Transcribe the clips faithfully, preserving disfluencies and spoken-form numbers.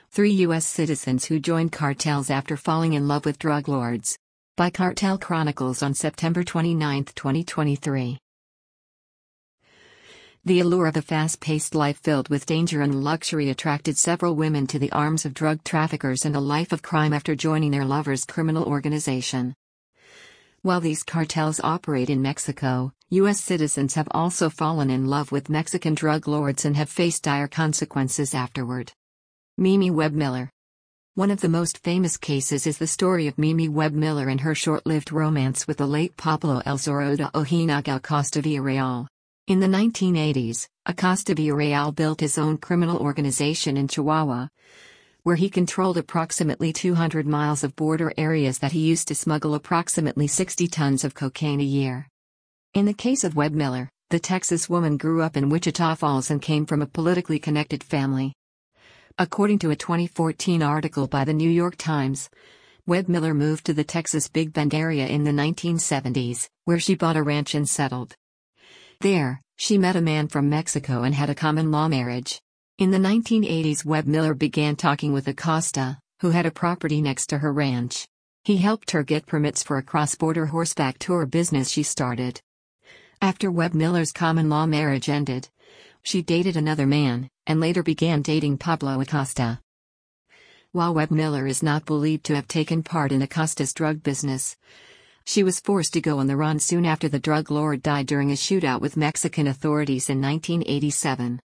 Three U S citizens who joined cartels after falling in love with drug lords. By Cartel Chronicles on September twenty-ninth, twenty twenty-three. The allure of a fast-paced life filled with danger and luxury attracted several women to the arms of drug traffickers and a life of crime after joining their lovers' criminal organization. While these cartels operate in Mexico, U S citizens have also fallen in love with Mexican drug lords and have faced dire consequences afterward. Mimi Webb Miller. One of the most famous cases is the story of Mimi Webb Miller and her short-lived romance with the late Pablo El Zorro de Ojinaga Acosta Villarreal. In the nineteen eighties, Acosta Villarreal built his own criminal organization in Chihuahua, where he controlled approximately two hundred miles of border areas that he used to smuggle approximately sixty tons of cocaine a year. In the case of Webb Miller, the Texas woman grew up in Wichita Falls and came from a politically connected family. According to a twenty fourteen article by the New York Times, Webb Miller moved to the Texas Big Bend area in the nineteen seventies, where she bought a ranch and settled. There, she met a man from Mexico and had a common-law marriage. In the nineteen eighties, Webb Miller began talking with Acosta, who had a property next to her ranch. He helped her get permits for a cross-border horseback tour business she started. After Webb Miller's common-law marriage ended, she dated another man, and later began dating Pablo Acosta. While Webb Miller is not believed to have taken part in Acosta's drug business, she was forced to go on the run soon after the drug lord died during a shootout with Mexican authorities in nineteen eighty-seven.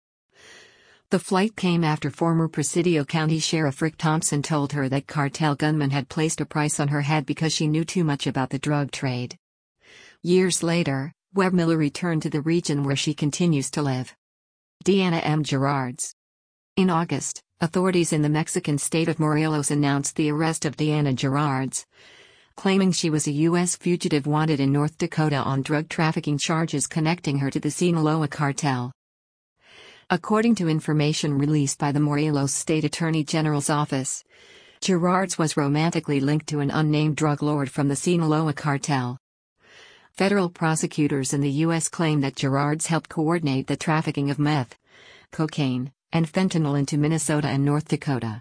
The flight came after former Presidio County Sheriff Rick Thompson told her that cartel gunmen had placed a price on her head because she knew too much about the drug trade. Years later, Webb Miller returned to the region where she continues to live. Deanna M. Gerards. In August, authorities in the Mexican state of Morelos announced the arrest of Deanna Gerards, claiming she was a U S fugitive wanted in North Dakota on drug trafficking charges connecting her to the Sinaloa cartel. According to information released by the Morelos State Attorney General's office, Gerards was romantically linked to an unnamed drug lord from the Sinaloa cartel. Federal prosecutors in the U S claim that Gerards helped coordinate the trafficking of meth, cocaine, and fentanyl into Minnesota and North Dakota.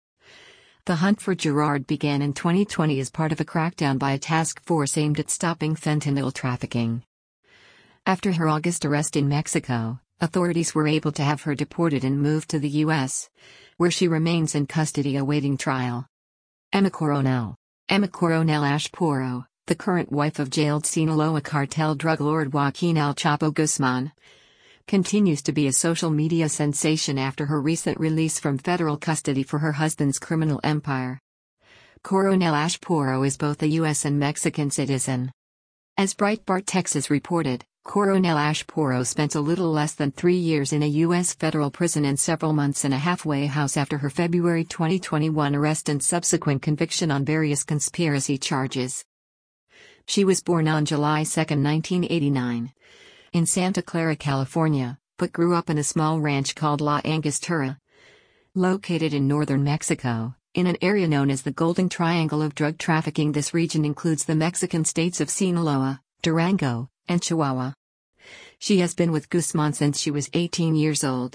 The hunt for Gerard began in twenty twenty as part of a crackdown by a task force aimed at stopping fentanyl trafficking. After her August arrest in Mexico, authorities were able to have her deported and moved to the U S, where she remains in custody awaiting trial. Emma Coronel. Emma Coronel Ashpuro, the current wife of jailed Sinaloa cartel drug lord Joaquin El Chapo Guzman, continues to be a social media sensation after her recent release from federal custody for her husband's criminal empire. Coronel Ashpuro is both a U S and Mexican citizen. As Breitbart Texas reported, Coronel Ashpuro spent a little less than three years in a U S federal prison and several months in a halfway house after her February twenty twenty-one arrest and subsequent conviction on various conspiracy charges. She was born on July second, nineteen eighty-nine, in Santa Clara, California, but grew up in a small ranch called La Angostura, located in northern Mexico, in an area known as the Golden Triangle of drug trafficking. This region includes the Mexican states of Sinaloa, Durango, and Chihuahua. She has been with Guzman since she was eighteen years old.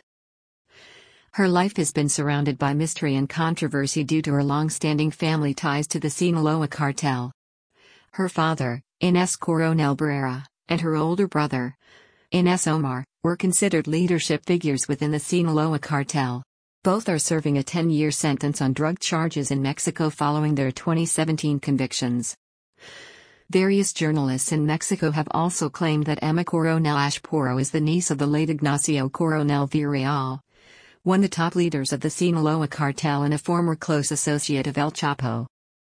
Her life has been surrounded by mystery and controversy due to her long-standing family ties to the Sinaloa cartel. Her father, Inés Coronel Barrera, and her older brother, Inés Omar, were considered leadership figures within the Sinaloa cartel. Both are serving a ten-year sentence on drug charges in Mexico following their twenty seventeen convictions. Various journalists in Mexico have also claimed that Emma Coronel Ashpuro is the niece of the late Ignacio Coronel Villarreal, one of the top leaders of the Sinaloa cartel and a former close associate of El Chapo.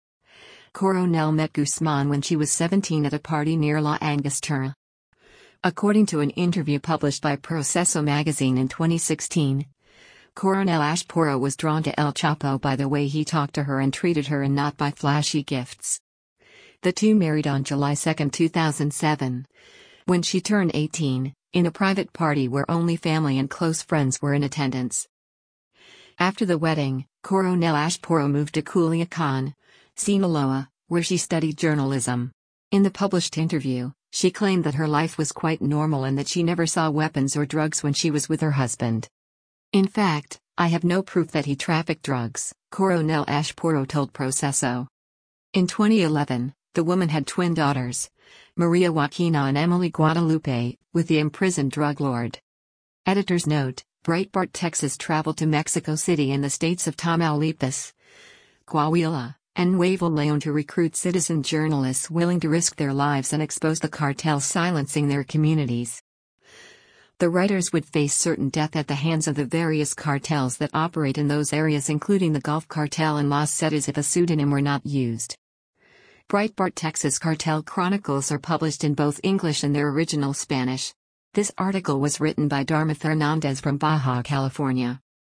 Coronel met Guzman when she was seventeen at a party near La Angostura. According to an interview published by Proceso magazine in twenty sixteen, Coronel Ashpuro was drawn to El Chapo by the way he talked to her and treated her and not by flashy gifts. The two married on July second, two thousand seven, when she turned eighteen, in a private party where only family and close friends were in attendance. After the wedding, Coronel Ashpuro moved to Culiacan, Sinaloa, where she studied journalism. In the published interview, she claimed that her life was quite normal and that she never saw weapons or drugs when she was with her husband. In fact, "I have no proof that he trafficked drugs," Coronel Ashporo told Proceso. In twenty eleven, the woman had twin daughters, Maria Joaquina and Emily Guadalupe, with the imprisoned drug lord. Editor's note: Breitbart Texas traveled to Mexico City and the states of Tamaulipas, Coahuila, and Nuevo León to recruit citizen journalists willing to risk their lives and expose the cartels silencing their communities. The writers would face certain death at the hands of the various cartels that operate in those areas, including the Gulf Cartel and Los Zetas, if a pseudonym were not used. Breitbart Texas Cartel Chronicles are published in both English and their original Spanish. This article was written by Darma Fernandez from Baja California.